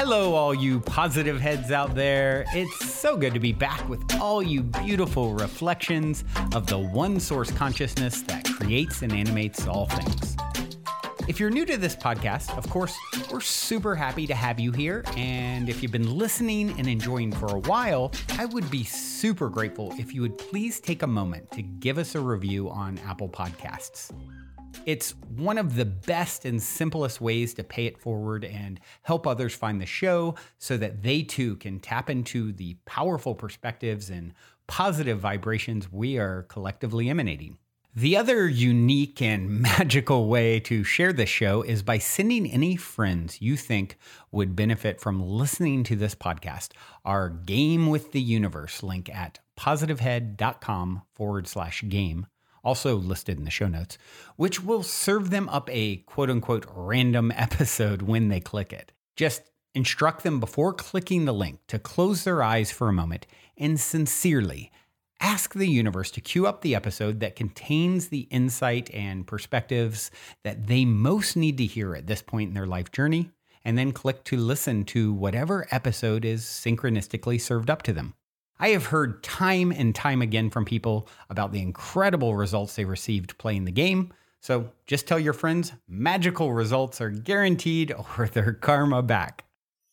Hello, all you positive heads out there. It's so good to be back with all you beautiful reflections of the one source consciousness that creates and animates all things. If you're new to this podcast, of course, we're super happy to have you here. And if you've been listening and enjoying for a while, I would be super grateful if you would please take a moment to give us a review on Apple Podcasts. It's one of the best and simplest ways to pay it forward and help others find the show so that they too can tap into the powerful perspectives and positive vibrations we are collectively emanating. The other unique and magical way to share this show is by sending any friends you think would benefit from listening to this podcast our Game with the Universe link at positivehead.com/game. Also listed in the show notes, which will serve them up a quote-unquote random episode when they click it. Just instruct them before clicking the link to close their eyes for a moment and sincerely ask the universe to queue up the episode that contains the insight and perspectives that they most need to hear at this point in their life journey, and then click to listen to whatever episode is synchronistically served up to them. I have heard time and time again from people about the incredible results they received playing the game. So just tell your friends magical results are guaranteed or their karma back.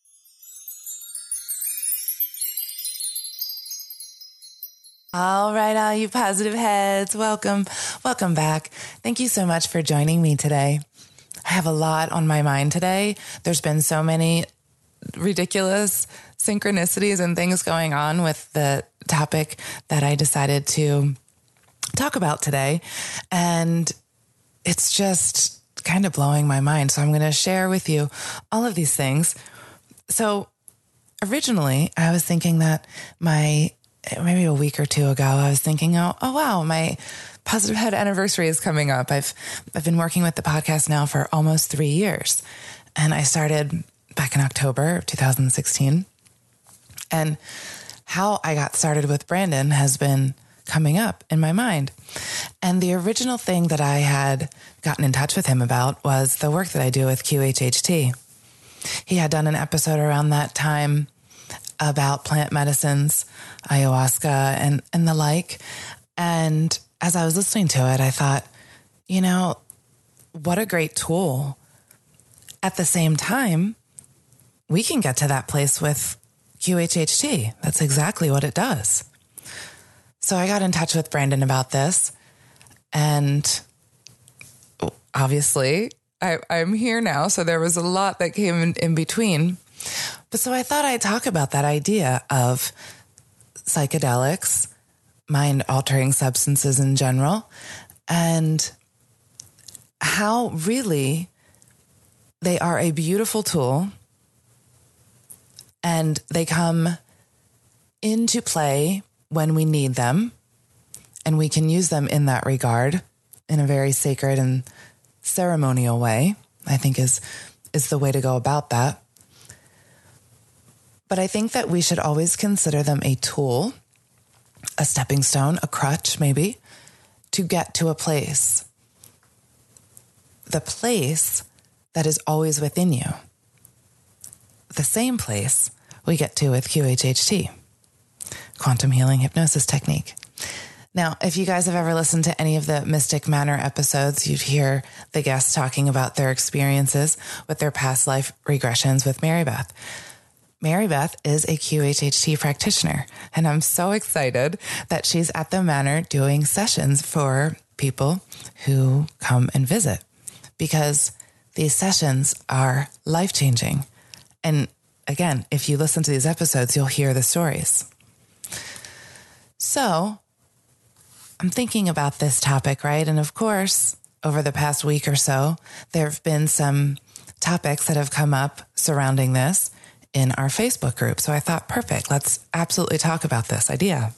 All right, all you positive heads, welcome back. Thank you so much for joining me today. I have a lot on my mind today. There's been so many ridiculous synchronicities and things going on with the topic that I decided to talk about today. And it's just kind of blowing my mind. So I'm going to share with you all of these things. So originally I was thinking that maybe a week or two ago, I was thinking, oh wow, my Positive Head anniversary is coming up. I've been working with the podcast now for almost 3 years. And I started back in October of 2016. And how I got started with Brandon has been coming up in my mind. And the original thing that I had gotten in touch with him about was the work that I do with QHHT. He had done an episode around that time about plant medicines, ayahuasca, and the like. And as I was listening to it, I thought, what a great tool. At the same time, we can get to that place with QHHT. That's exactly what it does. So I got in touch with Brandon about this, and obviously I'm here now. So there was a lot that came in between. But so I thought I'd talk about that idea of psychedelics, mind-altering substances in general, and how really they are a beautiful tool, and they come into play when we need them, and we can use them in that regard in a very sacred and ceremonial way, I think is the way to go about that. But I think that we should always consider them a tool, a stepping stone, a crutch maybe, to get to a place. The place that is always within you. The same place we get to with QHHT, quantum healing hypnosis technique. Now, if you guys have ever listened to any of the Mystic Manor episodes, you'd hear the guests talking about their experiences with their past life regressions with Mary Beth. Mary Beth is a QHHT practitioner, and I'm so excited that she's at the Manor doing sessions for people who come and visit, because these sessions are life-changing. And again, if you listen to these episodes, you'll hear the stories. So I'm thinking about this topic, right? And of course, over the past week or so, there have been some topics that have come up surrounding this in our Facebook group. So I thought, perfect, let's absolutely talk about this idea.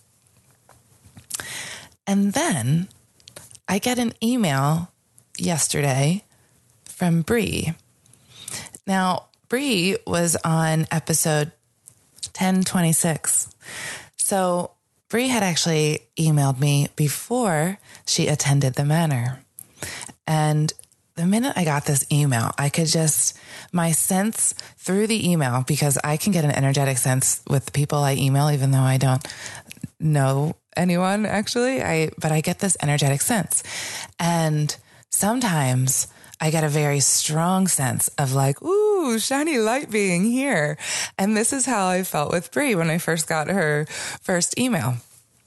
And then I get an email yesterday from Bree. Now, Bree was on episode 1026. So Bree had actually emailed me before she attended the Manor. And the minute I got this email, I could just, my sense through the email, because I can get an energetic sense with the people I email, even though I don't know anyone actually, but I get this energetic sense. And sometimes I get a very strong sense of like, ooh, shiny light being here. And this is how I felt with Brie when I first got her first email.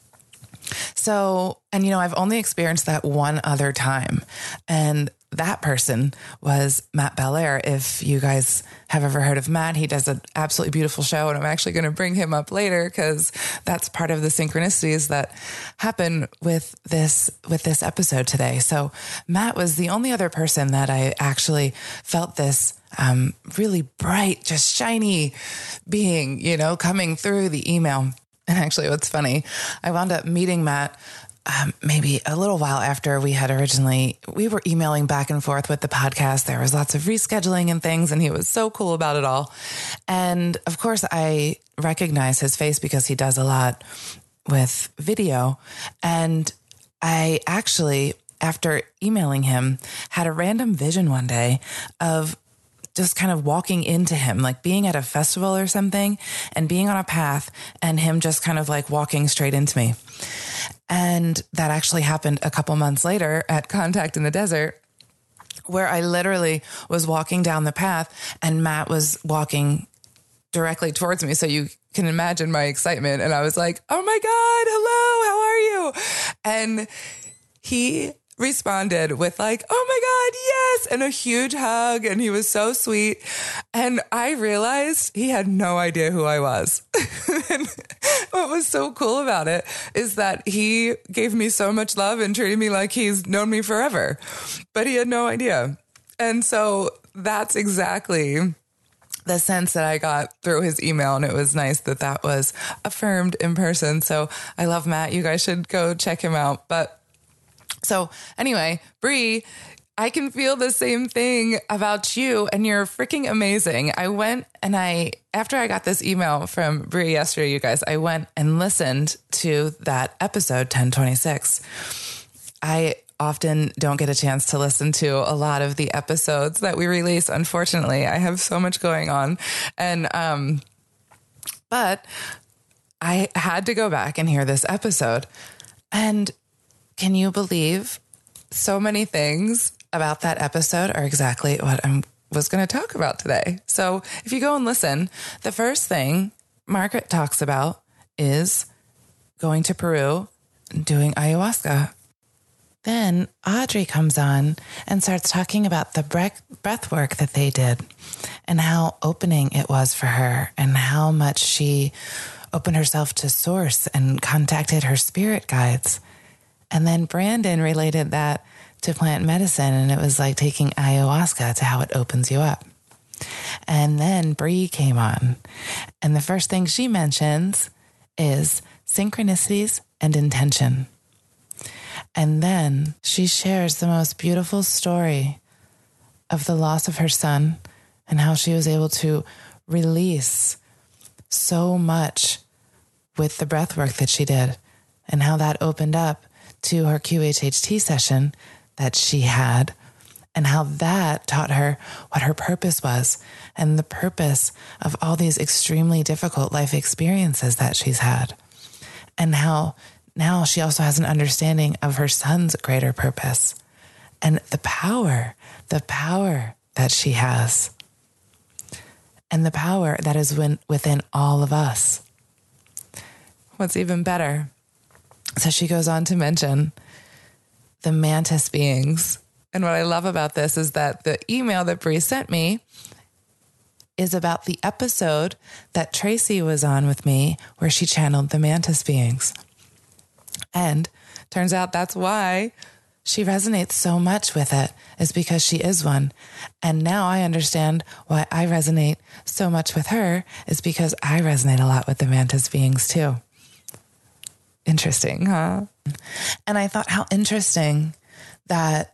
So, and I've only experienced that one other time. And that person was Matt Belair. If you guys have ever heard of Matt, he does an absolutely beautiful show, and I'm actually going to bring him up later because that's part of the synchronicities that happen with this episode today. So Matt was the only other person that I actually felt this really bright, just shiny being, coming through the email. And actually, what's funny, I wound up meeting Matt maybe a little while after we were emailing back and forth with the podcast. There was lots of rescheduling and things, and he was so cool about it all. And of course, I recognize his face because he does a lot with video. And I actually, after emailing him, had a random vision one day of just kind of walking into him, like being at a festival or something and being on a path and him just kind of like walking straight into me. And that actually happened a couple months later at Contact in the Desert, where I literally was walking down the path and Matt was walking directly towards me. So you can imagine my excitement. And I was like, oh my God, hello, how are you? And he responded with like, oh my God, yes, and a huge hug. And he was so sweet. And I realized he had no idea who I was. And what was so cool about it is that he gave me so much love and treated me like he's known me forever, but he had no idea. And so that's exactly the sense that I got through his email. And it was nice that that was affirmed in person. So I love Matt. You guys should go check him out. But so anyway, Brie, I can feel the same thing about you, and you're freaking amazing. I went and after I got this email from Brie yesterday, you guys, I went and listened to that episode 1026. I often don't get a chance to listen to a lot of the episodes that we release. Unfortunately, I have so much going on. And, but I had to go back and hear this episode. And can you believe so many things about that episode are exactly what I was going to talk about today? So if you go and listen, the first thing Margaret talks about is going to Peru and doing ayahuasca. Then Audrey comes on and starts talking about the breath work that they did and how opening it was for her and how much she opened herself to source and contacted her spirit guides. And then Brandon related that to plant medicine, and it was like taking ayahuasca to how it opens you up. And then Brie came on, and the first thing she mentions is synchronicities and intention. And then she shares the most beautiful story of the loss of her son and how she was able to release so much with the breath work that she did and how that opened up to her QHHT session that she had and how that taught her what her purpose was and the purpose of all these extremely difficult life experiences that she's had, and how now she also has an understanding of her son's greater purpose and the power that she has and the power that is within all of us. What's even better, so she goes on to mention the mantis beings. And what I love about this is that the email that Brie sent me is about the episode that Tracy was on with me where she channeled the mantis beings. And turns out that's why she resonates so much with it, is because she is one. And now I understand why I resonate so much with her, is because I resonate a lot with the mantis beings too. Interesting, huh? And I thought how interesting that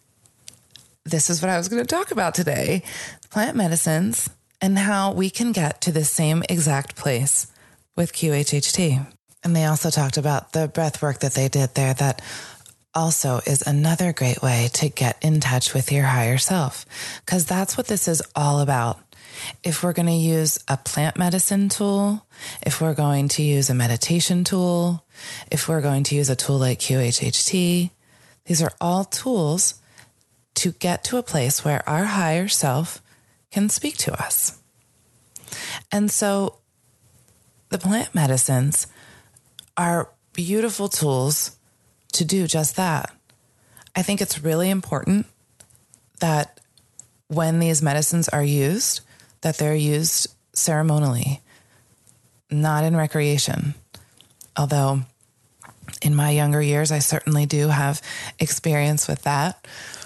this is what I was going to talk about today, plant medicines and how we can get to the same exact place with QHHT. And they also talked about the breath work that they did there that also is another great way to get in touch with your higher self, because that's what this is all about. If we're going to use a plant medicine tool, if we're going to use a meditation tool, if we're going to use a tool like QHHT, these are all tools to get to a place where our higher self can speak to us. And so the plant medicines are beautiful tools to do just that. I think it's really important that when these medicines are used, that they're used ceremonially, not in recreation. Although in my younger years, I certainly do have experience with that.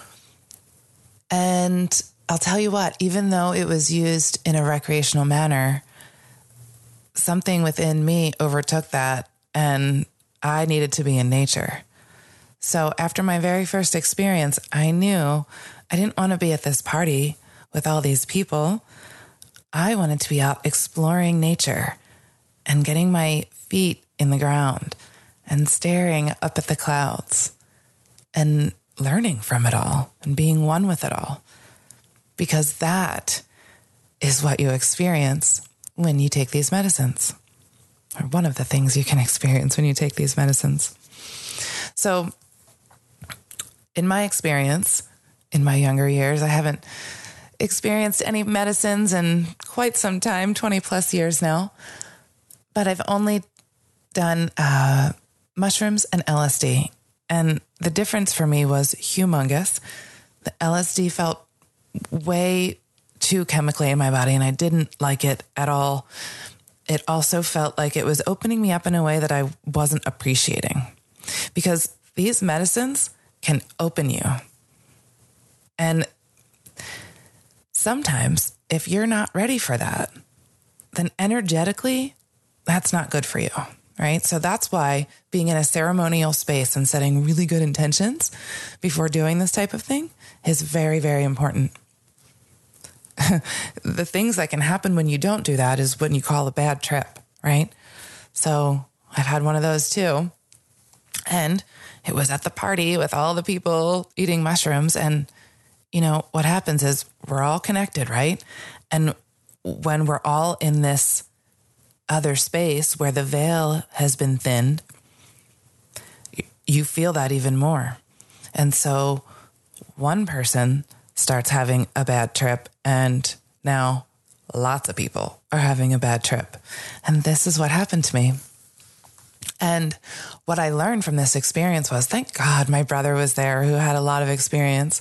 And I'll tell you what, even though it was used in a recreational manner, something within me overtook that, and I needed to be in nature. So after my very first experience, I knew I didn't want to be at this party with all these people. I wanted to be out exploring nature and getting my feet in the ground and staring up at the clouds and learning from it all and being one with it all. Because that is what you experience when you take these medicines, or one of the things you can experience when you take these medicines. So in my experience, in my younger years, I haven't experienced any medicines in quite some time, 20 plus years now, but I've only done mushrooms and LSD. And the difference for me was humongous. The LSD felt way too chemically in my body, and I didn't like it at all. It also felt like it was opening me up in a way that I wasn't appreciating, because these medicines can open you. And sometimes if you're not ready for that, then energetically, that's not good for you, right? So that's why being in a ceremonial space and setting really good intentions before doing this type of thing is very, very important. The things that can happen when you don't do that is when you call a bad trip, right? So I've had one of those too. And it was at the party with all the people eating mushrooms. And, you know, what happens is we're all connected, right? And when we're all in this other space where the veil has been thinned, you feel that even more. And so one person starts having a bad trip, and now lots of people are having a bad trip. And this is what happened to me. And what I learned from this experience was, thank God my brother was there who had a lot of experience.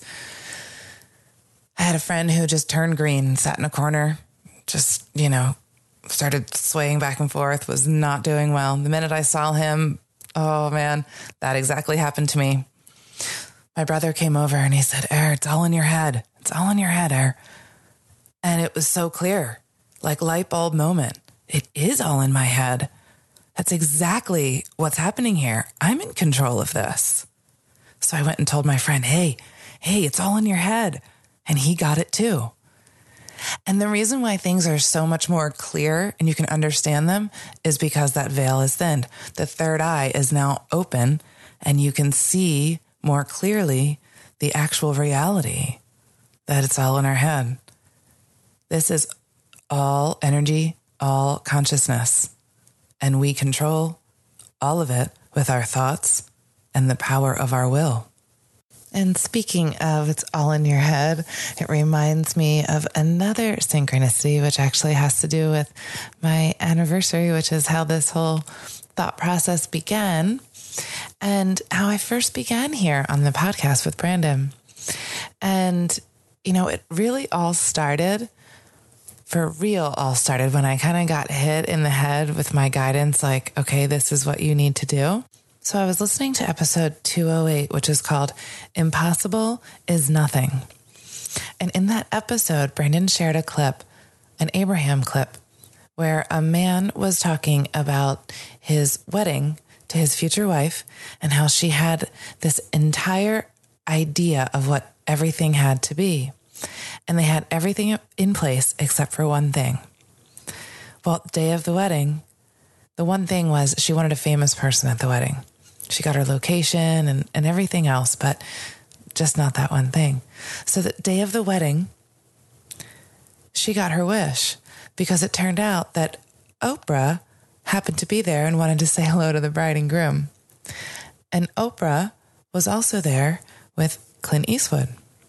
I had a friend who just turned green, sat in a corner, just, you know, started swaying back and forth, was not doing well. The minute I saw him, oh man, that exactly happened to me. My brother came over and he said, "Er, it's all in your head. It's all in your head, Er." And it was so clear, like light bulb moment. It is all in my head. That's exactly what's happening here. I'm in control of this. So I went and told my friend, hey, it's all in your head. And he got it too. And the reason why things are so much more clear and you can understand them is because that veil is thinned. The third eye is now open and you can see more clearly the actual reality that it's all in our head. This is all energy, all consciousness, and we control all of it with our thoughts and the power of our will. And speaking of it's all in your head, it reminds me of another synchronicity, which actually has to do with my anniversary, which is how this whole thought process began and how I first began here on the podcast with Brandon. And, you know, it really all started, for real, all started when I kind of got hit in the head with my guidance, like, okay, this is what you need to do. So I was listening to episode 208, which is called Impossible is Nothing. And in that episode, Brandon shared a clip, an Abraham clip, where a man was talking about his wedding to his future wife and how she had this entire idea of what everything had to be. And they had everything in place except for one thing. Well, day of the wedding, the one thing was she wanted a famous person at the wedding. She got her location and everything else, but just not that one thing. So the day of the wedding, she got her wish because it turned out that Oprah happened to be there and wanted to say hello to the bride and groom. And Oprah was also there with Clint Eastwood.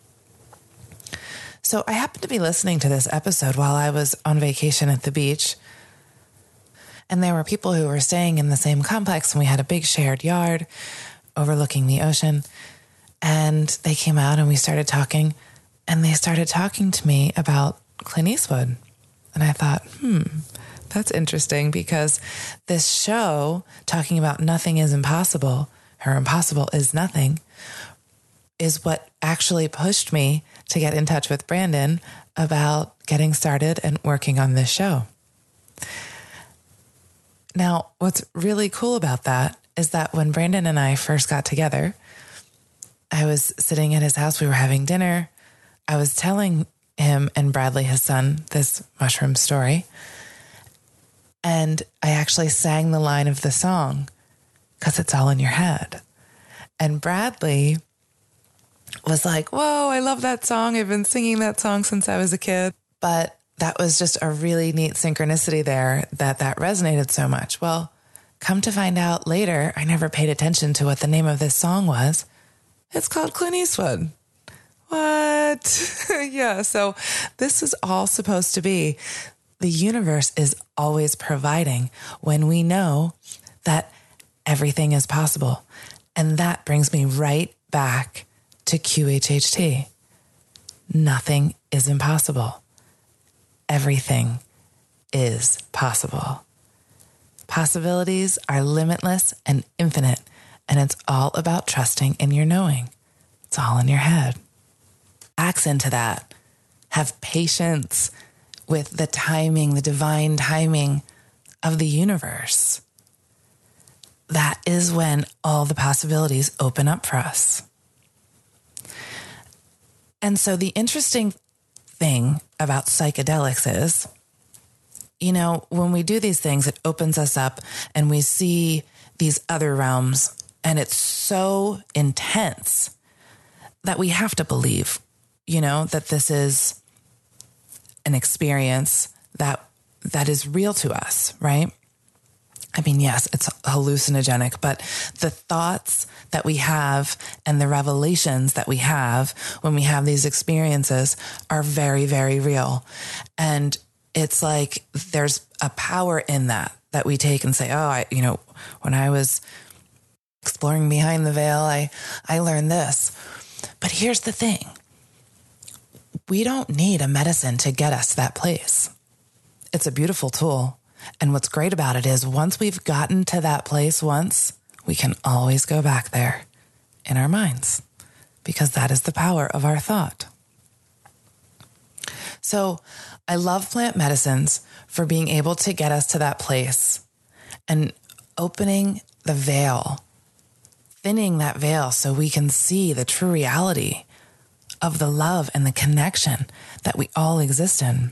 So I happened to be listening to this episode while I was on vacation at the beach. And there were people who were staying in the same complex, and we had a big shared yard overlooking the ocean. And they came out and we started talking, and they started talking to me about Clint Eastwood. And I thought, that's interesting, because this show talking about nothing is impossible, or impossible is nothing, is what actually pushed me to get in touch with Brandon about getting started and working on this show. Now, what's really cool about that is that when Brandon and I first got together, I was sitting at his house. We were having dinner. I was telling him and Bradley, his son, this mushroom story. And I actually sang the line of the song, because it's all in your head. And Bradley was like, whoa, I love that song. I've been singing that song since I was a kid. But that was just a really neat synchronicity there that resonated so much. Well, come to find out later, I never paid attention to what the name of this song was. It's called Clint Eastwood. What? Yeah, so this is all supposed to be, the universe is always providing when we know that everything is possible. And that brings me right back to QHHT. Nothing is impossible. Everything is possible. Possibilities are limitless and infinite, and it's all about trusting in your knowing. It's all in your head. Acts into that. Have patience with the timing, the divine timing of the universe. That is when all the possibilities open up for us. And so the interesting thing about psychedelics is, when we do these things, it opens us up and we see these other realms, and it's so intense that we have to believe, that this is an experience that is real to us, right? I mean, yes, it's hallucinogenic, but the thoughts that we have and the revelations that we have when we have these experiences are very, very real. And it's like there's a power in that we take and say, when I was exploring behind the veil, I learned this. But here's the thing. We don't need a medicine to get us to that place. It's a beautiful tool. And what's great about it is once we've gotten to that place once, we can always go back there in our minds, because that is the power of our thought. So I love plant medicines for being able to get us to that place and opening the veil, thinning that veil so we can see the true reality of the love and the connection that we all exist in.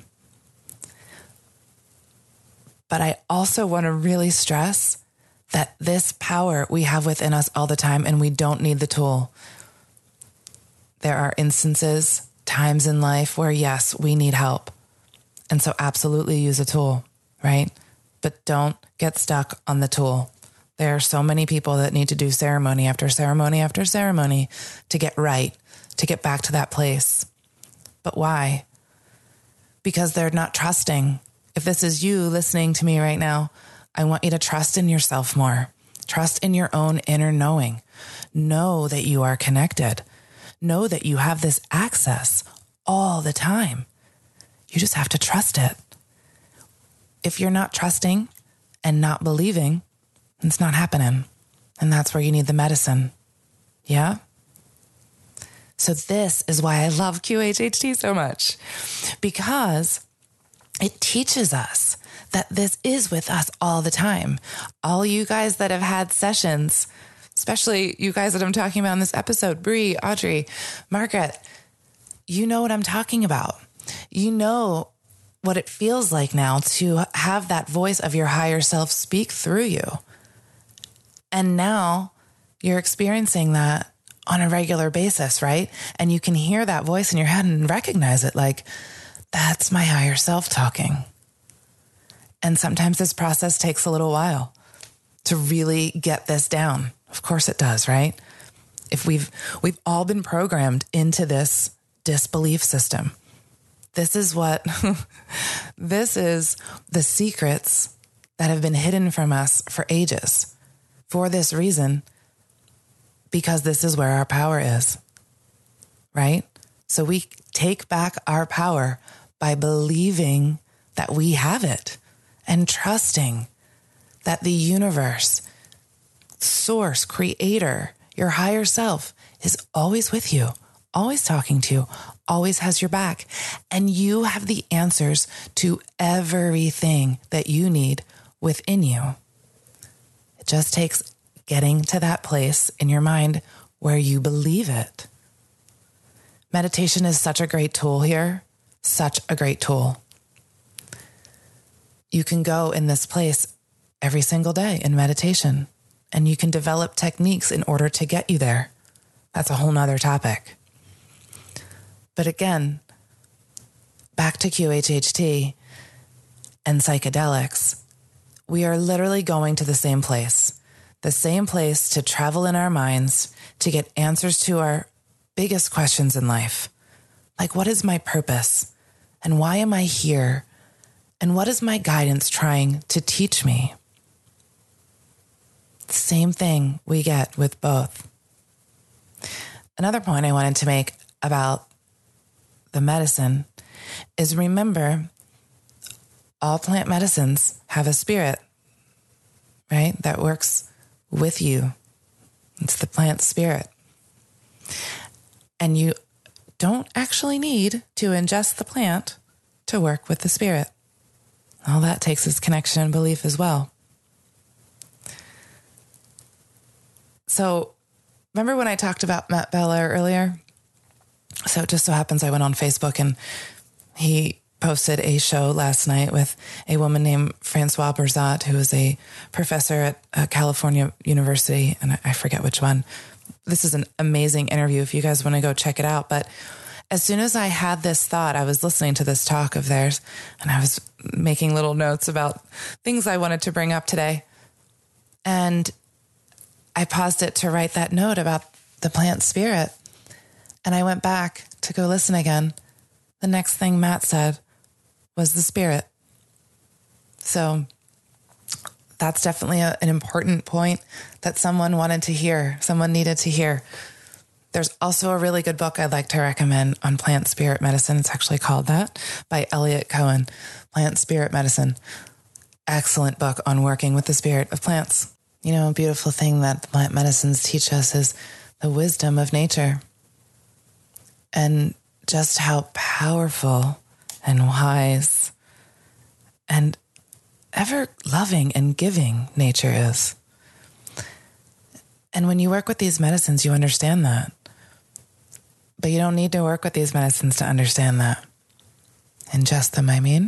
But I also want to really stress that this power we have within us all the time, and we don't need the tool. There are instances, times in life where, yes, we need help. And so absolutely use a tool, right? But don't get stuck on the tool. There are so many people that need to do ceremony after ceremony after ceremony to get right, to get back to that place. But why? Because they're not trusting. If this is you listening to me right now, I want you to trust in yourself more. Trust in your own inner knowing. Know that you are connected. Know that you have this access all the time. You just have to trust it. If you're not trusting and not believing, it's not happening. And that's where you need the medicine. Yeah? So this is why I love QHHT so much, because it teaches us that this is with us all the time. All you guys that have had sessions, especially you guys that I'm talking about in this episode, Bree, Audrey, Margaret, you know what I'm talking about. You know what it feels like now to have that voice of your higher self speak through you. And now You're experiencing that on a regular basis, right? And you can hear that voice in your head and recognize it like, that's my higher self talking. And sometimes this process takes a little while to really get this down. Of course it does, right? If we've all been programmed into this disbelief system. This is this is the secrets that have been hidden from us for ages. For this reason, because this is where our power is, right? So we take back our power by believing that we have it and trusting that the universe, source, creator, your higher self is always with you, always talking to you, always has your back. And you have the answers to everything that you need within you. It just takes getting to that place in your mind where you believe it. Meditation is such a great tool here, such a great tool. You can go in this place every single day in meditation, and you can develop techniques in order to get you there. That's a whole nother topic. But again, back to QHHT and psychedelics, we are literally going to the same place to travel in our minds, to get answers to our biggest questions in life. Like, what is my purpose? And why am I here? And what is my guidance trying to teach me? Same thing we get with both. Another point I wanted to make about the medicine is, remember, all plant medicines have a spirit, right? That works with you. It's the plant spirit. And you don't actually need to ingest the plant to work with the spirit. All that takes is connection and belief as well. So remember when I talked about Matt Belair earlier? So it just so happens I went on Facebook and he posted a show last night with a woman named Francois Berzat, who is a professor at California University, and I forget which one. This is an amazing interview if you guys want to go check it out. But as soon as I had this thought, I was listening to this talk of theirs, and I was making little notes about things I wanted to bring up today. And I paused it to write that note about the plant spirit. And I went back to go listen again. The next thing Matt said was the spirit. So that's definitely an important point that someone wanted to hear, someone needed to hear. There's also a really good book I'd like to recommend on plant spirit medicine. It's actually called that, by Elliot Cohen, Plant Spirit Medicine. Excellent book on working with the spirit of plants. You know, a beautiful thing that the plant medicines teach us is the wisdom of nature and just how powerful and wise and ever loving and giving nature is. And when you work with these medicines, you understand that. But you don't need to work with these medicines to understand that. Ingest them, I mean.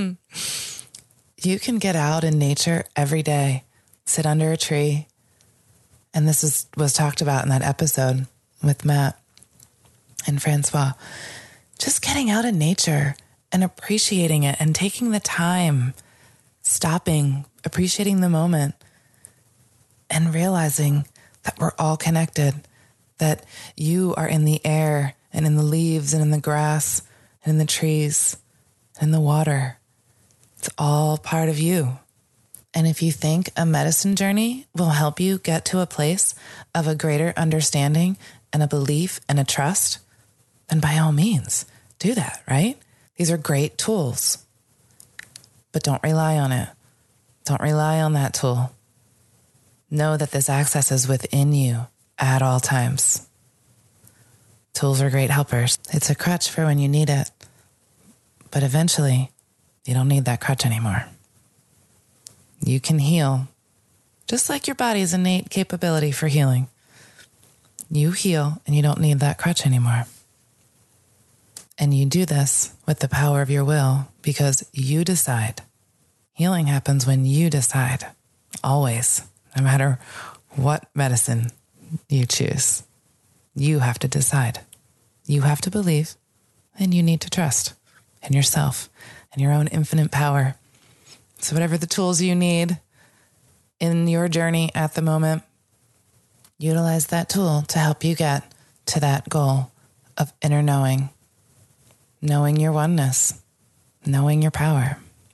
You can get out in nature every day, sit under a tree. And this was talked about in that episode with Matt and Francois. Just getting out in nature and appreciating it and taking the time, stopping, appreciating the moment, and realizing that we're all connected, that you are in the air and in the leaves and in the grass and in the trees and in the water. It's all part of you. And if you think a medicine journey will help you get to a place of a greater understanding and a belief and a trust, then by all means, do that, right? These are great tools. But don't rely on it. Don't rely on that tool. Know that this access is within you at all times. Tools are great helpers. It's a crutch for when you need it. But eventually, you don't need that crutch anymore. You can heal, just like your body's innate capability for healing. You heal and you don't need that crutch anymore. And you do this with the power of your will because you decide. Healing happens when you decide, always, no matter what medicine you choose. You have to decide. You have to believe, and you need to trust in yourself and your own infinite power. So whatever the tools you need in your journey at the moment, utilize that tool to help you get to that goal of inner knowing your oneness, knowing your power.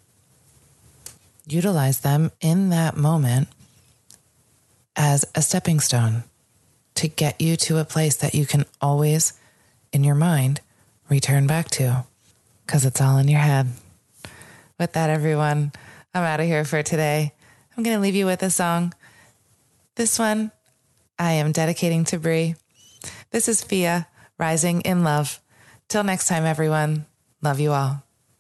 Utilize them in that moment as a stepping stone to get you to a place that you can always, in your mind, return back to, because it's all in your head. With that, everyone, I'm out of here for today. I'm going to leave you with a song. This one I am dedicating to Bree. This is Fia, Rising in Love. Till next time, everyone. Love you all.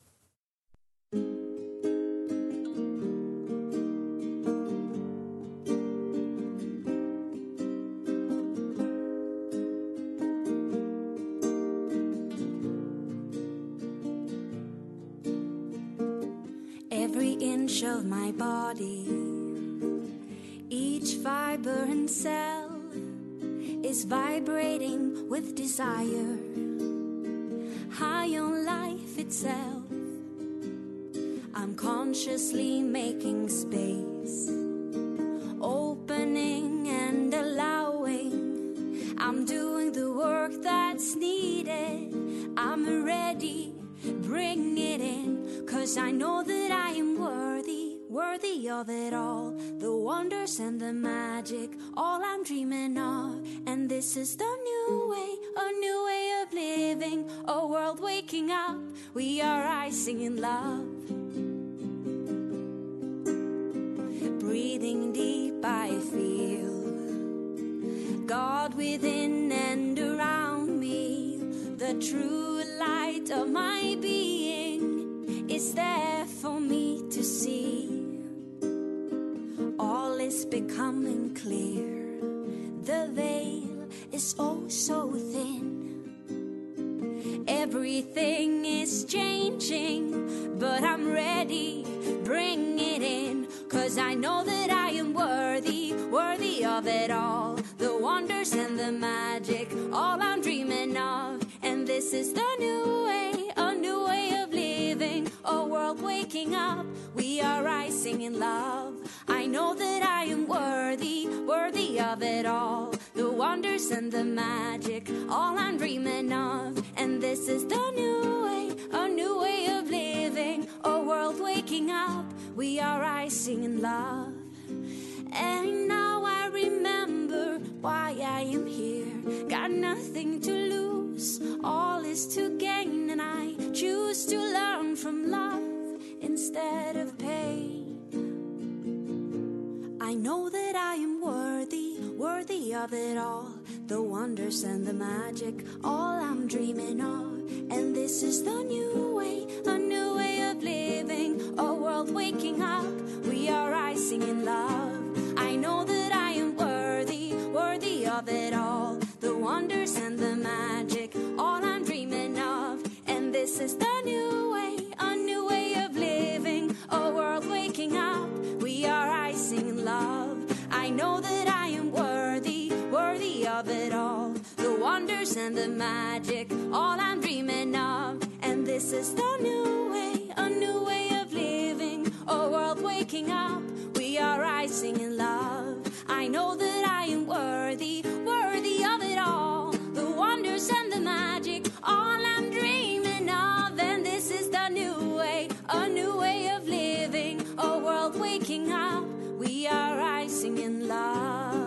Every inch of my body, each fiber and cell is vibrating with desire, high on life itself. I'm consciously making space, opening and allowing. I'm doing the work that's needed. I'm ready, bring it in, 'cause I know that I am worthy of it all. The wonders and the magic, all I'm dreaming of. And this is the new way, a new way of living, a world waking up. We are rising in love. Breathing deep, I feel God within and around me. The true light of my being is there for me to see. All is becoming clear. The veil is oh so thin. Everything is changing, but I'm ready, bring it in, 'cause I know that I am worthy of it all. The wonders and the magic, all I'm dreaming of. And this is the new way, a new way of living, a world waking up. We are rising in love. I know that I am worthy of it all. The wonders and the magic, all I'm dreaming of. And this is the new way, a new way of living, a world waking up. We are rising in love. And now I remember why I am here. Got nothing to lose, all is to gain. And I choose to learn from love instead of pain. I know that I am worthy of it all. The wonders and the magic, all I'm dreaming of. And this is the new way, a new way of living, a world waking up. We are rising in love. I know that I am worthy of it all. The wonders and the magic, all I'm dreaming of. And this is the new way, a new way of living, a world waking up. We are rising in love. I know that I am worthy of it all. The wonders and the magic, all I'm dreaming of. And this is the new way, a new way of living, a world waking up. We are rising in love. I know that I am worthy of it all. The wonders and the magic, all I'm dreaming of. And this is the new way, a new way of living, a world waking up. We are rising in love.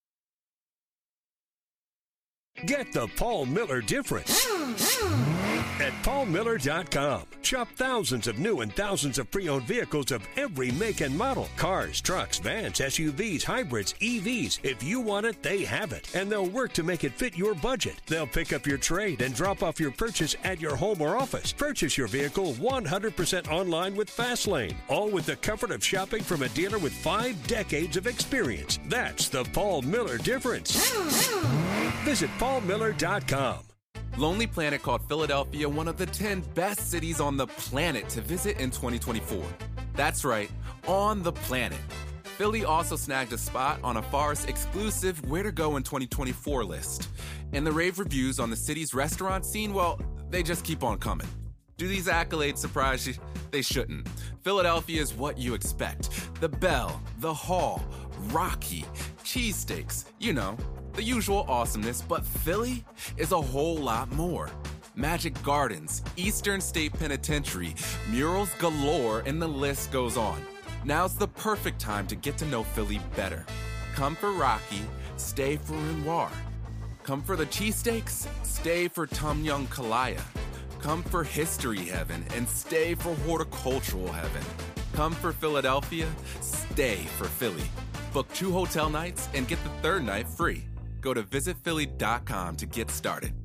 Get the Paul Miller difference. at paulmiller.com. Shop thousands of new and thousands of pre-owned vehicles of every make and model. Cars, trucks, vans, SUVs, hybrids, EVs. If you want it, they have it. And they'll work to make it fit your budget. They'll pick up your trade and drop off your purchase at your home or office. Purchase your vehicle 100% online with Fastlane. All with the comfort of shopping from a dealer with 5 decades of experience. That's the Paul Miller difference. Visit paulmiller.com. Lonely Planet called Philadelphia one of the 10 best cities on the planet to visit in 2024. That's right, on the planet. Philly also snagged a spot on a Forest exclusive Where to Go in 2024 list. And the rave reviews on the city's restaurant scene, well, they just keep on coming. Do these accolades surprise you? They shouldn't. Philadelphia is what you expect. The Bell, the Hall, Rocky, cheesesteaks, you know, the usual awesomeness, but Philly is a whole lot more. Magic Gardens, Eastern State Penitentiary, murals galore, and the list goes on. Now's the perfect time to get to know Philly better. Come for Rocky, stay for Renoir. Come for the cheesesteaks, stay for Tum Young Kalaya. Come for history heaven and stay for horticultural heaven. Come for Philadelphia, stay for Philly. Book 2 hotel nights and get the 3rd night free. Go to visitphilly.com to get started.